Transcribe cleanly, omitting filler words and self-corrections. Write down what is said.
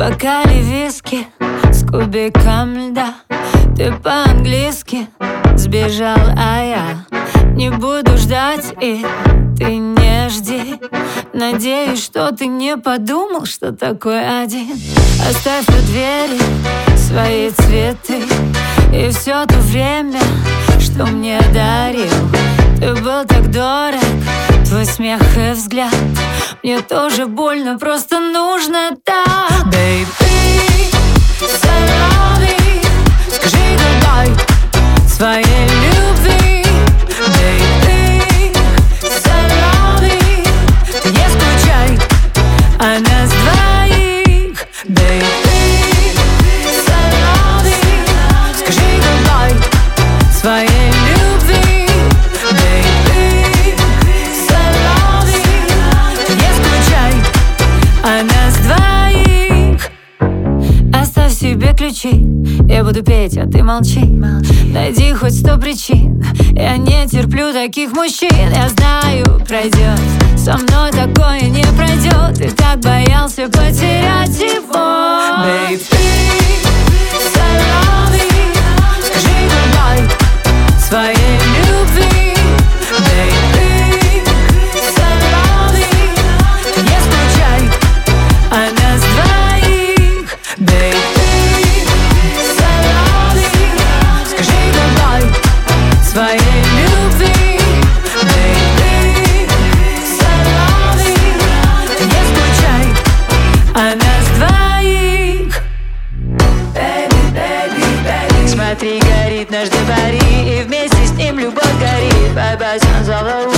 бокале виски с кубиком льда. Ты по-английски сбежал, а я не буду ждать, и ты не жди. Надеюсь, что ты не подумал, что такой один. Оставь у двери свои цветы и все то время, что мне дарил. Ты был так дорог, твой смех и взгляд. Мне тоже больно, просто нужно так. Baby, salami, скажи goodbye своей любви. Baby, salami, ты не скучай о нас двоих. Baby, salami, скажи goodbye своей любви. Baby, salami, ты не скучай о нас двоих. Оставь себе ключи, я буду петь, а ты молчи. Найди хоть 100 причин, я не терплю таких мужчин. Я знаю, пройдет, со мной такое не пройдет. Ты так боялся потерять его. Baby, salami, скажи goodbye своей любви. Baby, salami, ты не скучай о нас двоих. Baby, salami, скажи goodbye своей любви. Baby, salami, ты не скучай о нас двоих. Baby, baby, baby, смотри, горит наш Пари, и вместе с ним любовь горит. Bye-bye, sun's all over.